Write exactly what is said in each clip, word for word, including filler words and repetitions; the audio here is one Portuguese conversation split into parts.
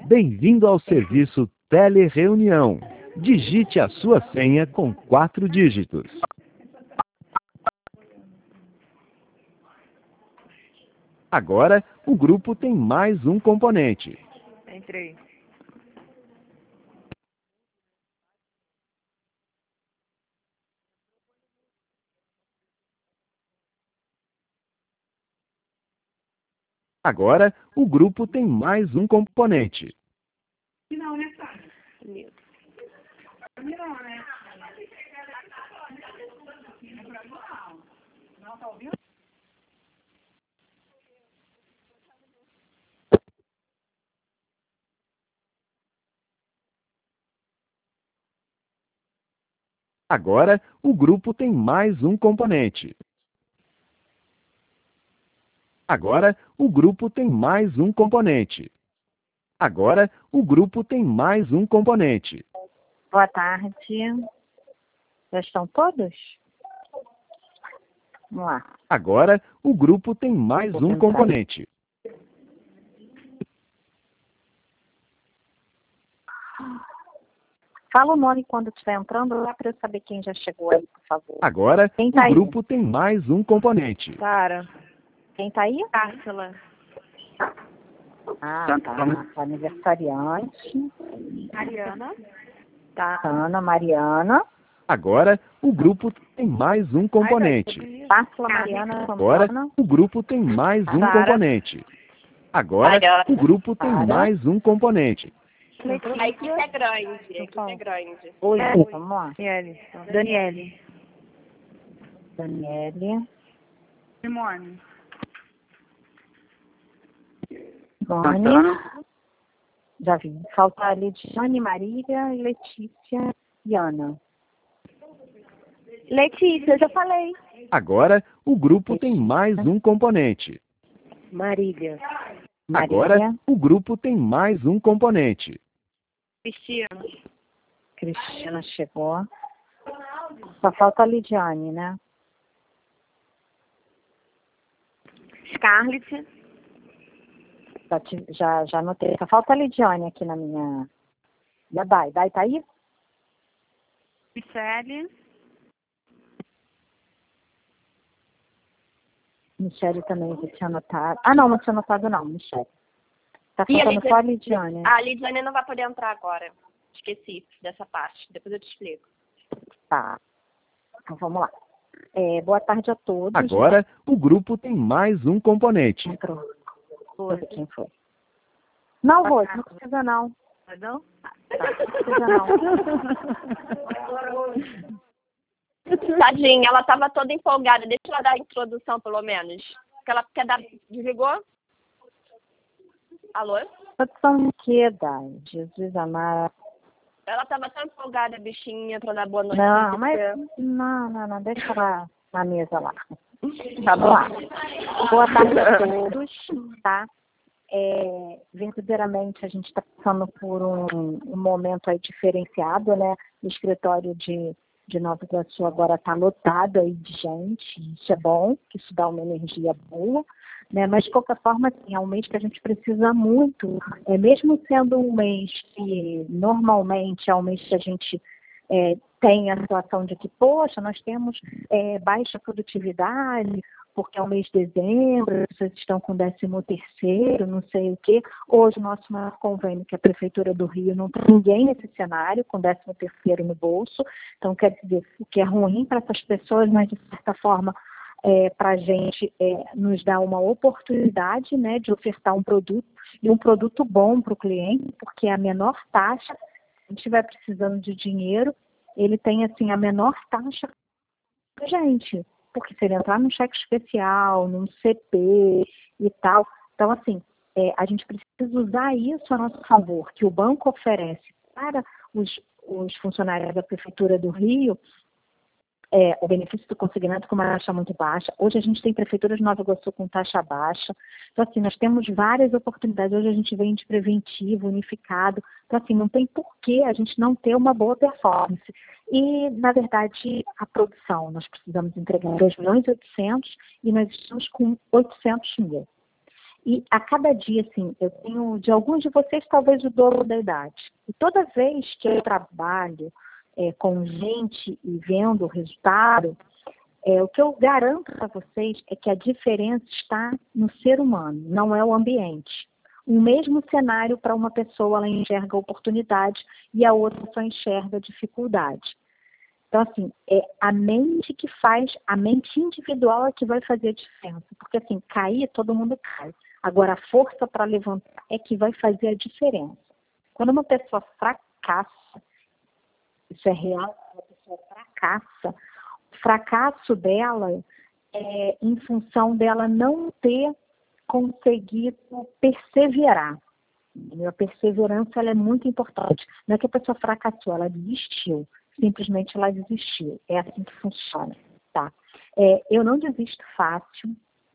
Bem-vindo ao serviço Telereunião. Digite a sua senha com quatro dígitos. Agora, o grupo tem mais um componente. Entrei. Agora, o grupo tem mais um componente. Não, né, Sara? Não, né? Não, tá ouvindo? Agora, o grupo tem mais um componente. Agora, o grupo tem mais um componente. Agora, o grupo tem mais um componente. Boa tarde. Já estão todos? Vamos lá. Agora, o grupo tem mais um componente. Fala o nome quando estiver entrando lá para eu saber quem já chegou aí, por favor. Agora, Quem o tá aí? grupo tem mais um componente. Sara. Quem tá aí? Cássila. Ah, tá. Aniversariante. Mariana. Tá. Ana Mariana. Agora, o grupo tem mais um componente. Pássila Mariana Agora, Santana. o grupo tem mais um Sara. componente. Agora, o grupo tem Sara. mais um componente. A equipe é grande, a equipe é grande. Oi, vamos lá. Daniele. Daniele. Daniele. Simone. Simone. Já vi. Falta a Lidiane, Marília, Letícia e Ana. Letícia, eu já falei. Agora, o grupo tem mais um componente. Marília. Agora, Marília. o grupo tem mais um componente. Cristina. Cristina chegou. Só falta a Lidiane, né? Scarlett. Já, te- já, já anotei. Só falta a Lidiane aqui na minha... E a Dai? Dai tá aí? Michele. Michele também, eu tinha anotado. Ah, não, não tinha anotado não, Michele. Tá E a faltando Lidiane- só a Lidiane. A Lidiane não vai poder entrar agora. Esqueci dessa parte. Depois eu te explico. Tá. Então vamos lá. É, boa tarde a todos. Agora, o grupo tem mais um componente. Entrou. Foi. Quem foi? Não, Rose, não precisa não. Não? Tá, não precisa não. Tadinha, ela estava toda empolgada. Deixa ela dar a introdução, pelo menos. Que ela quer dar... Desligou? Alô? Produção de quê, Dai? Jesus amado. Ela estava tão empolgada, bichinha, para dar boa noite. Não, mas não, não, não, deixa ela na mesa lá. Tá Vamos bom. lá. Boa tarde a todos, tá? É, verdadeiramente a gente está passando por um, um momento aí diferenciado, né? O escritório de, de Nova Iguaçu agora está lotado aí de gente, isso é bom, que isso dá uma energia boa, né? Mas de qualquer forma, assim, é um mês que a gente precisa muito, é, mesmo sendo um mês que normalmente é um mês que a gente é, tem a situação de que, poxa, nós temos é, baixa produtividade, porque é o mês de dezembro, as pessoas estão com décimo terceiro, não sei o quê. Hoje, o nosso maior convênio, que é a Prefeitura do Rio, não tem ninguém nesse cenário com décimo terceiro no bolso. Então, quer dizer, o que é ruim para essas pessoas, mas, de certa forma, é, para a gente é, nos dá uma oportunidade, né, de ofertar um produto, e um produto bom para o cliente, porque é a menor taxa. Se a gente estiver precisando de dinheiro, ele tem, assim, a menor taxa para a gente. Porque se ele entrar num cheque especial, num C P e tal. Então, assim, é, a gente precisa usar isso a nosso favor, que o banco oferece para os, os funcionários da Prefeitura do Rio, é, o benefício do consignado com uma taxa muito baixa. Hoje a gente tem prefeituras de Nova Iguaçu com taxa baixa. Então, assim, nós temos várias oportunidades. Hoje a gente vem de preventivo, unificado. Então, assim, não tem porquê a gente não ter uma boa performance. E, na verdade, a produção, nós precisamos entregar dois milhões e oitocentos e nós estamos com oitocentos mil. E a cada dia, assim, eu tenho, de alguns de vocês, talvez o dobro da idade. E toda vez que eu trabalho é, com gente e vendo o resultado, é, o que eu garanto para vocês é que a diferença está no ser humano, não é o ambiente. O mesmo cenário para uma pessoa, ela enxerga oportunidade e a outra só enxerga dificuldade. Então, assim, é a mente que faz, a mente individual é que vai fazer a diferença. Porque, assim, cair, todo mundo cai. Agora, a força para levantar é que vai fazer a diferença. Quando uma pessoa fracassa, isso é real, a pessoa fracassa, o fracasso dela é em função dela não ter conseguido perseverar. A perseverança ela é muito importante. Não é que a pessoa fracassou, ela desistiu. Simplesmente ela desistiu. É assim que funciona. Tá? É, eu não desisto fácil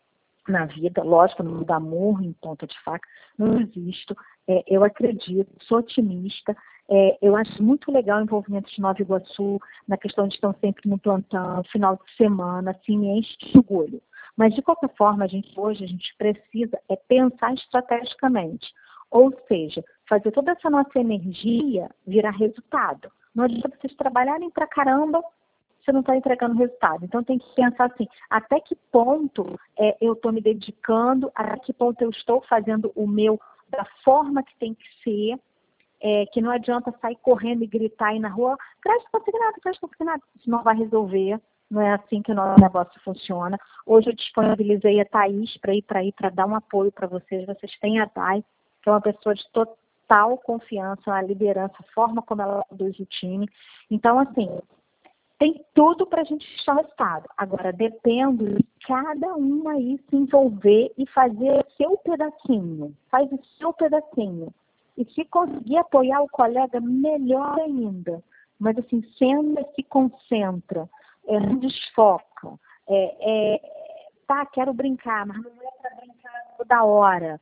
na vida, lógico, não me dá murro em ponta de faca, não desisto. É, eu acredito, sou otimista. É, eu acho muito legal o envolvimento de Nova Iguaçu na questão de estão sempre no plantão, final de semana, assim, me enche de orgulho. Mas, de qualquer forma, a gente, hoje a gente precisa é pensar estrategicamente. Ou seja, fazer toda essa nossa energia virar resultado. Não adianta vocês trabalharem pra caramba, você não está entregando resultado. Então, tem que pensar assim, até que ponto é, eu estou me dedicando, até que ponto eu estou fazendo o meu da forma que tem que ser, é, que não adianta sair correndo e gritar aí na rua, crédito consignado, crédito consignado. Isso não vai resolver. Não é assim que o nosso negócio funciona. Hoje eu disponibilizei a Thaís para ir para aí, para dar um apoio para vocês. Vocês têm a Thay, que é uma pessoa de total confiança, a liderança, a forma como ela conduz o time. Então, assim, tem tudo para a gente achar o resultado. Agora, depende de cada um aí se envolver e fazer o seu pedacinho. Faz o seu pedacinho. E se conseguir apoiar o colega, melhor ainda. Mas, assim, senta e se concentra. É, não desfoca. É, é, tá, quero brincar, mas não é para brincar toda hora.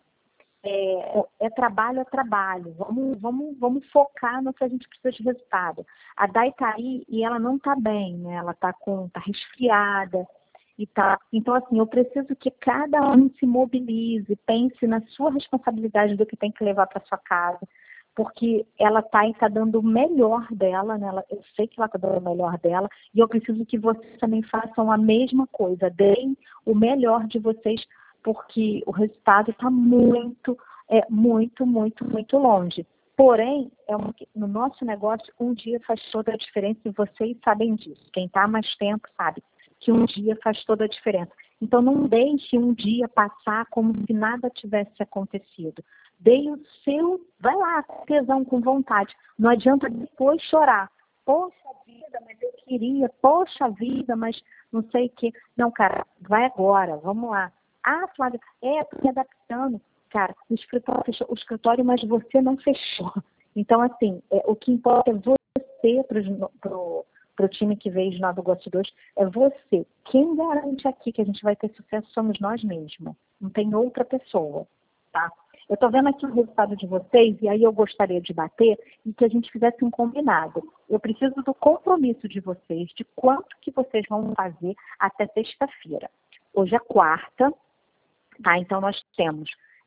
É, é trabalho, é trabalho. Vamos, vamos, vamos focar no que a gente precisa de resultado. A Dai tá aí e ela não tá bem, né? Ela tá com, tá resfriada e tá. Então, assim, eu preciso que cada um se mobilize, pense na sua responsabilidade do que tem que levar para sua casa. Porque ela tá e tá dando o melhor dela, né? Ela, eu sei que ela tá dando o melhor dela, e eu preciso que vocês também façam a mesma coisa, deem o melhor de vocês, porque o resultado está muito, é, muito, muito, muito longe. Porém, é um, no nosso negócio, um dia faz toda a diferença, e vocês sabem disso. Quem está há mais tempo sabe que um dia faz toda a diferença. Então, não deixe um dia passar como se nada tivesse acontecido. Dê o seu, vai lá, com tesão, com vontade. Não adianta depois chorar. Poxa vida, mas eu queria. Poxa vida, mas não sei o quê. Não, cara, vai agora, vamos lá. Ah, Flávia, é, tô me adaptando. Cara, o escritório fechou o escritório, mas você não fechou. Então, assim, é, o que importa é você para o time que veio de Nova Iguaçu dois, é você. Quem garante aqui que a gente vai ter sucesso somos nós mesmos. Não tem outra pessoa, tá? Eu estou vendo aqui o resultado de vocês e aí eu gostaria de bater e que a gente fizesse um combinado. Eu preciso do compromisso de vocês, de quanto que vocês vão fazer até sexta-feira. Hoje é quarta, tá? Então nós temos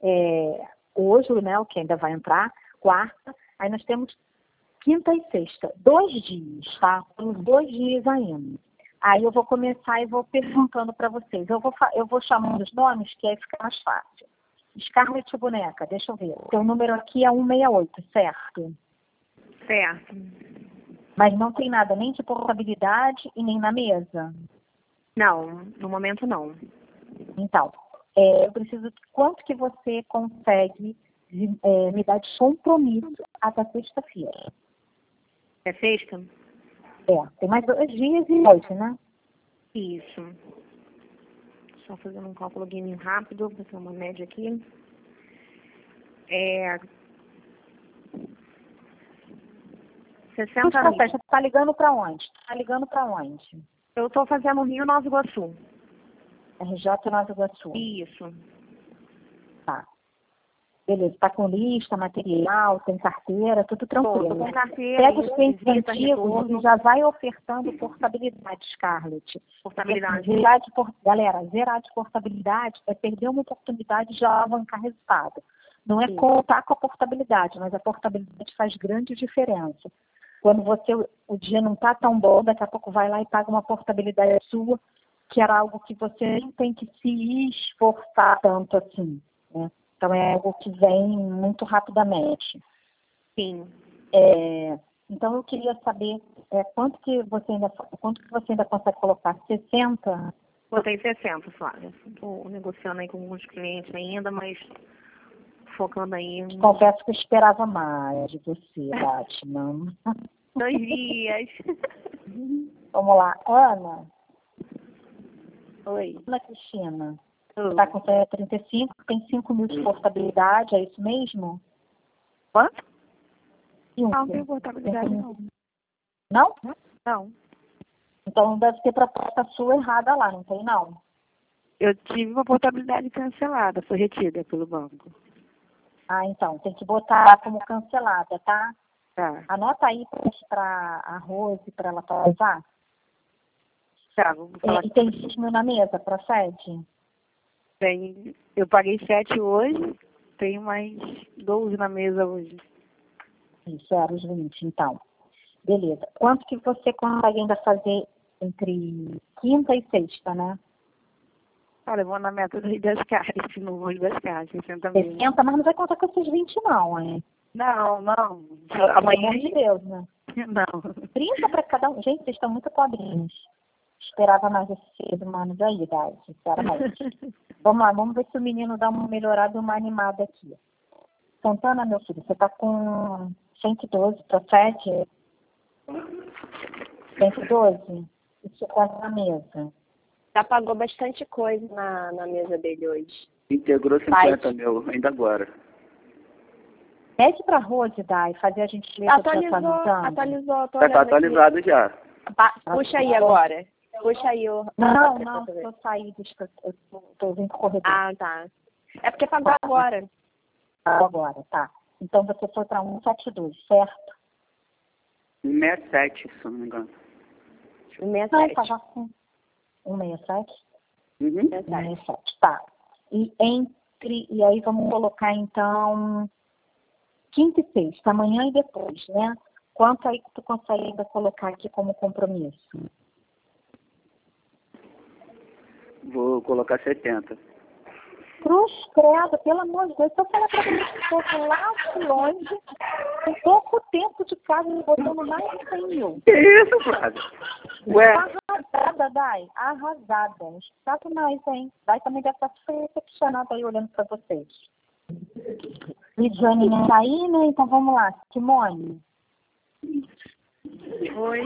é, hoje, né, o que ainda vai entrar, quarta, aí nós temos quinta e sexta, dois dias, tá? Temos dois dias ainda. Aí eu vou começar e vou perguntando para vocês. Eu vou, eu vou chamando os nomes, que aí fica mais fácil. Scarlett Boneca, deixa eu ver. Seu número aqui é cento e sessenta e oito, certo? Certo. Mas não tem nada nem de portabilidade e nem na mesa? Não, no momento não. Então, é, eu preciso de quanto que você consegue é, me dar de compromisso até sexta-feira. É sexta? É, tem mais dois dias e oito, né? Isso. Só fazendo um cálculo aqui rápido, vou fazer uma média aqui. É... sessenta mil. Você está ligando para onde? Está ligando para onde? Eu estou fazendo Rio Nova Iguaçu. R J Nova Iguaçu. Isso. Tá. Beleza, tá com lista, material, tem carteira, tudo Tô, tranquilo. tô com carteira, Pega os isso, clientes visita, antigos retorno, e já vai ofertando portabilidade, Scarlett. portabilidade. Zerar de por- Galera, zerar de portabilidade é perder uma oportunidade de alavancar resultado. Não é Sim. contar com a portabilidade, mas a portabilidade faz grande diferença. Quando você, o dia não está tão bom, daqui a pouco vai lá e paga uma portabilidade sua, que era algo que você nem tem que se esforçar tanto assim, né? Então é algo que vem muito rapidamente. Sim. É, então eu queria saber é, quanto que você ainda quanto que você ainda consegue colocar? sessenta? Botei sessenta, Flávia. Estou negociando aí com alguns clientes ainda, mas focando aí em Confesso que eu esperava mais de você, Batman. dois dias. Vamos lá, Ana. Oi. Ana Cristina. Oi. Está com trinta e cinco, tem cinco mil de portabilidade, é isso mesmo? Quanto? Cinco. Não, não tem portabilidade não. Não? Não. Então deve ter proposta sua errada lá, não tem não? Eu tive uma portabilidade cancelada, foi retida pelo banco. Ah, então, tem que botar como cancelada, tá? Tá. Anota aí para a Rose, para ela atualizar. Tá, vamos falar. E, e tem vinte mil na mesa, procede? Tem, eu paguei sete hoje, tenho mais doze na mesa hoje. Isso, era os vinte, então. Beleza. Quanto que você consegue ainda fazer entre quinta e sexta, né? Olha, eu vou na meta das das caixas, no molho das caixas, sessenta mil. sessenta, mas não vai contar com esses vinte não, hein? Não, não. Pelo Amanhã. amor de Deus, né? Não. trinta para cada um. Gente, vocês estão muito pobrinhos. Esperava mais esses seres humanos aí, Dai, sinceramente. Vamos lá, vamos ver se o menino dá uma melhorada e uma animada aqui. Santana, meu filho, você tá com cento e doze, procede? cento e doze? Isso quase na mesa. Já pagou bastante coisa na, na mesa dele hoje. Integrou cinquenta mil, ainda agora. Pede pra Rose, Dai, fazer a gentileza de Atualizou, atualizando. atualizou, tô Já está olhando aqui. atualizado já. Pa- Puxa aí agora. Puxa aí o... Não, a não, pra ver. eu saí, deixa eu eu tô, tô vindo pro corredor. Ah, tá. É porque pagou agora. Agora, tá. Então você foi para cento e setenta e dois, certo? cento e sessenta e sete, se eu não me engano. Um sessenta e Não, sete. tava com cento e sessenta e sete. Uhum. cento e sessenta e sete, tá. E entre, e aí vamos colocar então quinta e sexta, amanhã e depois, né? Quanto aí que tu consegue ainda colocar aqui como compromisso? Vou colocar setenta. Cruz, credo, pelo amor de Deus, só falar pra mim que estou lá de longe, com pouco tempo de casa, me botando mais de cem mil. Que isso, Flávio? Ué, Arrasada, Dai, arrasada. Sabe mais, hein? Dai também deve estar super decepcionada aí olhando pra vocês. Lidiane não tá aí, né? Então vamos lá. Simone. Oi.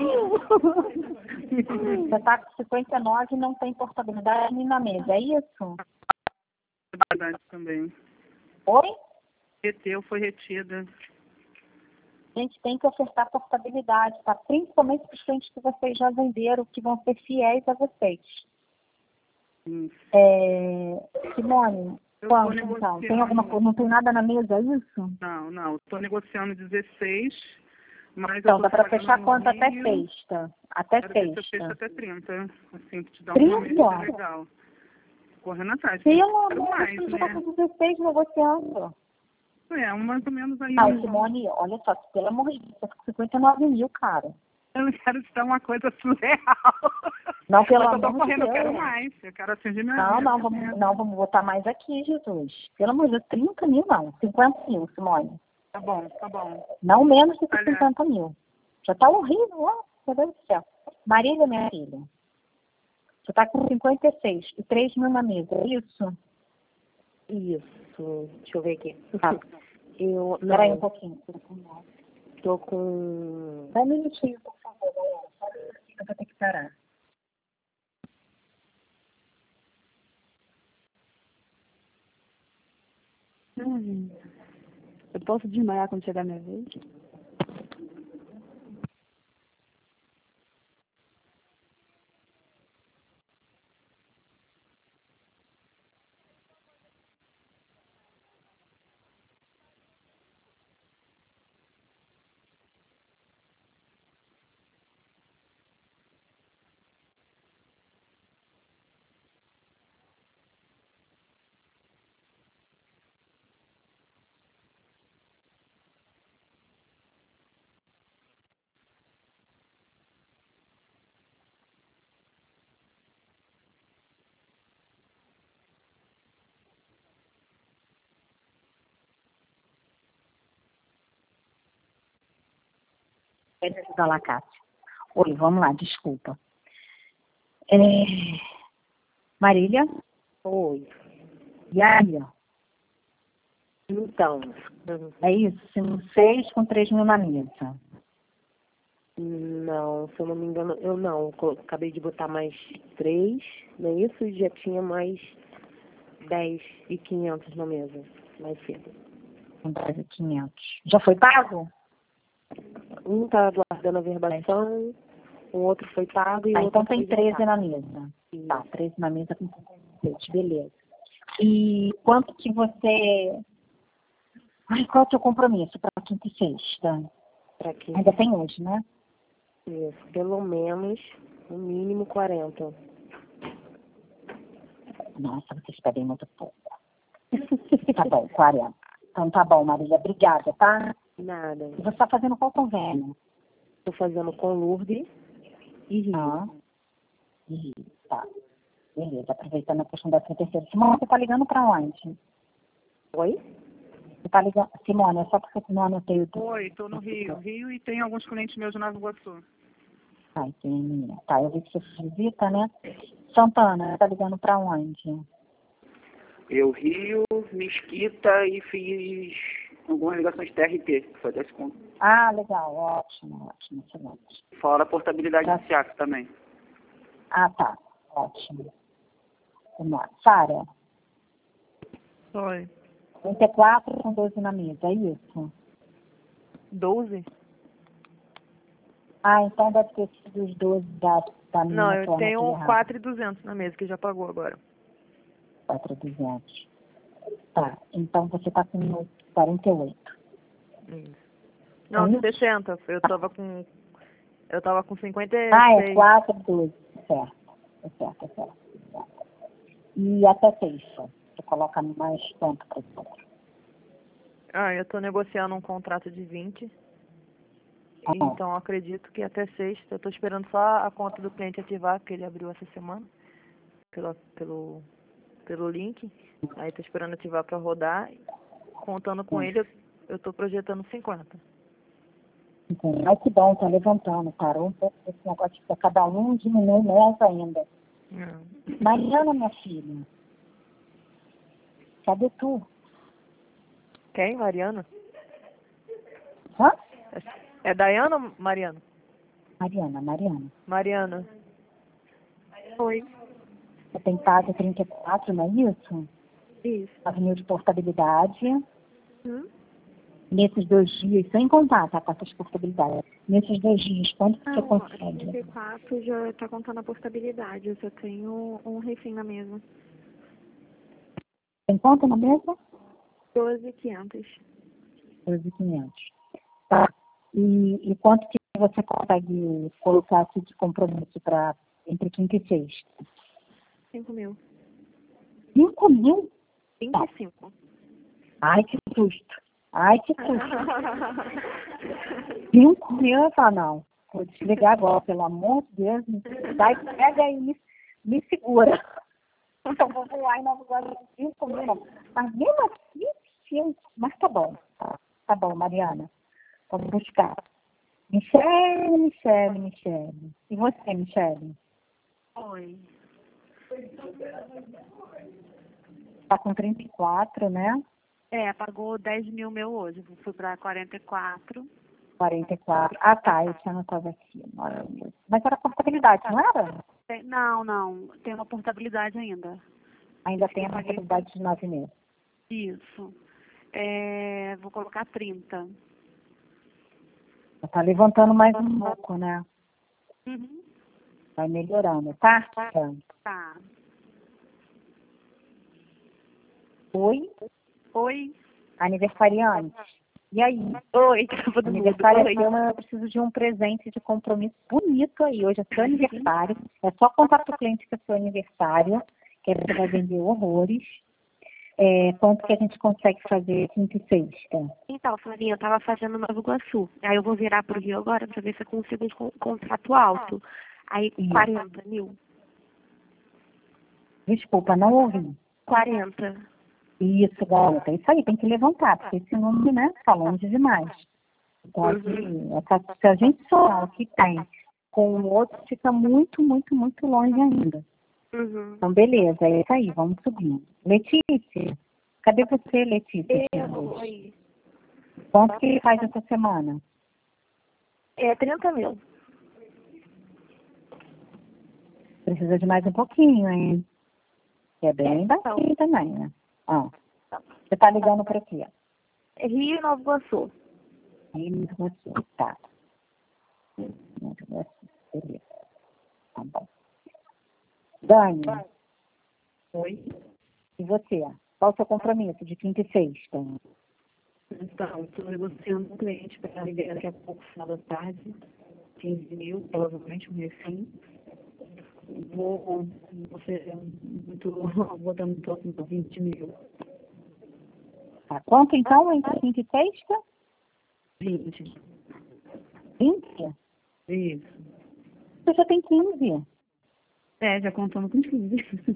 Você tá com cinquenta e nove e não tem portabilidade nem na mesa, é isso? Verdade também. Oi? Reteu, foi retida. A gente tem que ofertar portabilidade, tá? Principalmente para os clientes que vocês já venderam, que vão ser fiéis a vocês. Hum. É... Simone, Eu quanto tô então? negociando. Tem alguma coisa? Não tem nada na mesa, é isso? Não, não. Estou negociando dezesseis, mas Então, eu dá tô para trabalhando fechar no quanto até Rio. sexta? Até Quero ver se eu fecho sexta. até trinta. Assim, pra te dar trinta? uma medida legal. Correndo atrás. Pelo Quero amor de mais, Deus, você tá né? com dezesseis negociando. É, um mais ou menos aí. Ah, um- Simone, olha só, pelo amor de Deus, você tá com cinquenta e nove mil, cara. Eu não quero te dar uma coisa surreal. Não, pelo Mas eu tô amor de correndo, eu quero Deus. mais. Eu quero atingir minha Não, minha não, meta. vamos, não, vamos botar mais aqui, Jesus. Pelo amor de Deus, trinta mil não, cinquenta mil, Simone. Tá bom, tá bom. Não menos do que Olha. cinquenta mil. Já tá horrível, ó, meu Deus do céu. Marília, minha filha, você tá com cinquenta e seis e três mil na mesa, é isso? Isso. Deixa eu ver aqui. Tá. Eu Espera aí um não, pouquinho. tô com... Dá um minutinho, por favor, galera. Só um minutinho que eu vou ter que parar. Hum, eu posso desmaiar quando chegar a minha vez? Quer ajudar lá, Cátia? Oi, vamos lá, desculpa. É... Marília? Oi. E aí? Então, É isso? Sendo seis com três mil na mesa. não, se eu não me engano, eu não. co- Acabei de botar mais três, não é isso? E já tinha mais dez e quinhentos na mesa, mais cedo. Com dez mil e quinhentos. Já foi pago? Um tá aguardando a verbação, o outro foi pago e Tá, o outro então tem acabei de treze botar. na mesa. Isso. Tá, treze na mesa com seis, beleza. E quanto que você... Ai, qual é o teu compromisso para quinta e sexta? Pra quem? Ainda tem hoje, né? Isso, pelo menos, no mínimo quarenta. Nossa, vocês pedem muito pouco. Tá bom, quarenta. Então tá bom, Marília, obrigada, tá? Nada. E você tá fazendo qual convênio? Tô fazendo com Lourdes e Rio. Ah, e, tá. Beleza, aproveitando a questão da trinta e seis. Simone, você tá ligando pra onde? Oi? Você tá ligando... Simone, é só porque eu não anotei o teu. Oi, estou no Rio. Rio e tem alguns clientes meus de Nova Iguaçu. Ah, entendi. Tá, eu vi que você visita, né? Santana, você tá ligando pra onde? Eu Rio, Mesquita e fiz algumas ligações T R T, que foi desse conto. Ah, legal, ótimo, ótimo, excelente. Fora a portabilidade Tá. do SIAC também. Ah, tá, ótimo. Vamos lá. Sara, Oi. trinta e quatro com doze na mesa, é isso? doze? Ah, então deve ter sido os doze da, da minha Não, eu forma tenho errada. quatro mil e duzentos na mesa, que já pagou agora. quatro mil e duzentos. Tá, então você tá com quarenta e oito. Isso. Não, Hum? sessenta. Eu tava com... Eu tava com cinquenta e seis. Ah, é quatro, doze. Certo. É certo, é certo. É certo. E até sexta. Você coloca mais quanto para isso? Ah, eu tô negociando um contrato de vinte. Ah, bom. Então, acredito que até sexta. Eu tô esperando só a conta do cliente ativar, que ele abriu essa semana. Pelo, pelo, pelo link. Aí tô esperando ativar para rodar. Contando com Hum. ele, eu, eu tô projetando cinquenta. Entendi. Ai, que bom, tá levantando, parou um pouco desse negócio de cada um diminui mais ainda. Não. Mariana, minha filha, cadê tu? Quem? Mariana? Hã? É Dayana ou Mariana? Mariana, Mariana. Mariana. Oi. Você tem pago trinta e quatro, não é isso? Isso. nove mil de portabilidade. Hum? Nesses dois dias, sem contar, tá, com essas portabilidades. Nesses dois dias, quanto que você Não, trinta consegue? e quatro já tá contando a portabilidade. Eu só tenho um refém na mesa. Tem conta na mesa? doze mil e quinhentos. doze mil e quinhentos. Tá. E, e quanto que você consegue colocar aqui de compromisso para entre quinta e sexta? cinco mil. cinco mil? vinte e cinco. Ai, que susto. Ai, que susto. cinco mil, eu falo, não. Vou desligar agora, pelo amor de Deus. Vai, pega aí, me, me segura. Então, vou voar e não vou de cinco mil, não. Mas mesmo assim, sim. Mas tá bom. Tá, tá bom, Mariana. Vamos buscar. Michele, Michele, Michele. E você, Michele? Oi. Tá com trinta e quatro, né? É, pagou dez mil meu hoje. Fui para quarenta e quatro. quarenta e quatro. Ah, tá. Eu tinha anotado aqui. Olha, mas era portabilidade, não era? Tem- Não, não. Tem uma portabilidade ainda. Ainda tem a Eu paguei- portabilidade de nove mil. Isso. É, vou colocar trinta. Tá levantando mais um pouco, né? Uhum. Vai melhorando, tá? Tá. Oi? Oi. Aniversariante. E aí? Oi, tava do mundo. Aniversário é Oi. seu, mas eu preciso de um presente de compromisso bonito aí. Hoje é seu aniversário. É só contar pro cliente que é seu aniversário, que você vai vender horrores. É, quanto que a gente consegue fazer quinta e sexta? Então, Flavinha, eu tava fazendo Nova Iguaçu. Aí eu vou virar pro Rio agora pra ver se eu consigo um con- contrato alto. Aí, Isso. quarenta mil. Desculpa, não ouvi. quarenta. Isso, garota. Isso aí, tem que levantar, porque esse número, né, tá longe demais. Pode, essa, se a gente somar o que tem com o outro, fica muito, muito, muito longe ainda. Uhum. Então, beleza, é isso aí, vamos subir. Letícia, cadê você, Letícia? Oi. Quanto que faz essa semana? É trinta mil. Precisa de mais um pouquinho, hein? Que é bem baixinho também, né? Ó, você tá ligando para quê? Rio e Nova Iguaçu. Rio e Nova Iguaçu, tá. Nova Iguaçu, beleza. Tá bom. Dani. Oi. E você? Qual o seu compromisso de quinta e sexta? Então, estou negociando com o cliente para ligar daqui a pouco, final da tarde. quinze mil, provavelmente um refém. Vou, vou ser muito, vou dar muito próximo de vinte mil. Tá. Quanto então entre quinta e sexta? vinte. vinte? Isso. Você já tem quinze. É, já contando com quinze.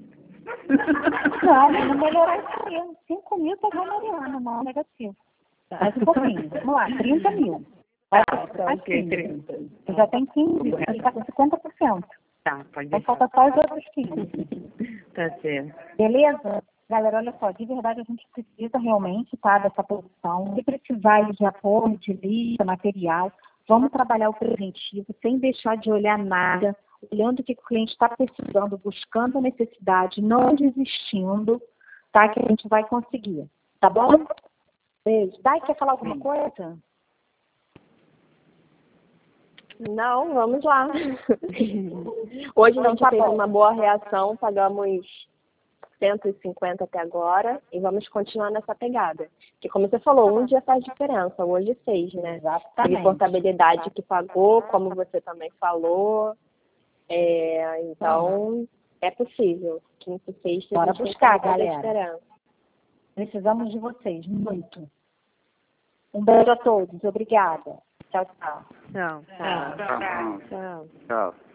Não, mas não melhorar isso mesmo. cinco mil tá Mariana, não, negativo. Mais um pouquinho. Vamos lá, trinta mil. Vai Tá, tá, mais ok, quinze. trinta. Você já tem quinze, você tá com cinquenta por cento. Tá, pode Então deixar. falta só os outros quinze. Tá certo. Beleza? Galera, olha só, de verdade a gente precisa realmente, tá, dessa produção. Se precisar de apoio, de lista, material, vamos trabalhar o preventivo sem deixar de olhar nada, olhando o que o cliente está precisando, buscando a necessidade, não desistindo, tá, que a gente vai conseguir. Tá bom? Beijo. Dai, quer falar alguma coisa? Não, vamos lá. Hoje a gente Tá teve bom. uma boa reação, pagamos cento e cinquenta até agora e vamos continuar nessa pegada. Porque como você falou, um dia faz diferença, hoje seis, né? Exatamente. Teve portabilidade que pagou, como você também falou. É, então, é possível. Quinta e sexta Bora a gente buscar, tem que fazer galera. diferença. Precisamos de vocês, muito. Um beijo a todos. Obrigada. Tchau, tchau. Não. Tchau. Tchau. Tchau. Tchau.